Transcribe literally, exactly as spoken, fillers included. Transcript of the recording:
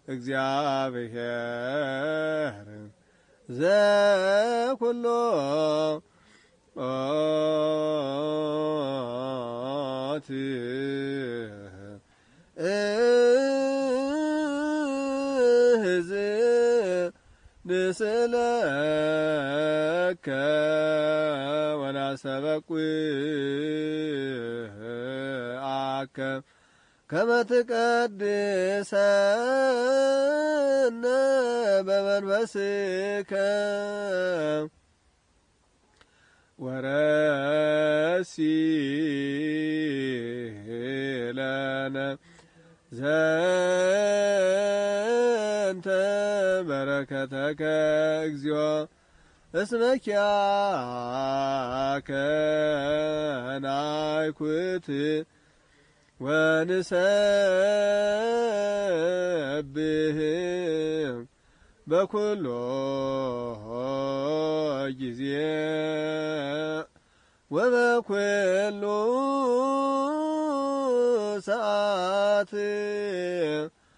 እግዚአብሔር ዘኩሎ ኦት እዝ ንስእለከ ወናሰበኩአከ ከመ ትቀድሰነ በመንፈስከ ወረሲለነ ዘንተ በረከተከ እግዚኦ እስመ ኪያከ ናይኩት ወንሰብህ በኩሎ ጊዜ ወበኩሉ ሰዓት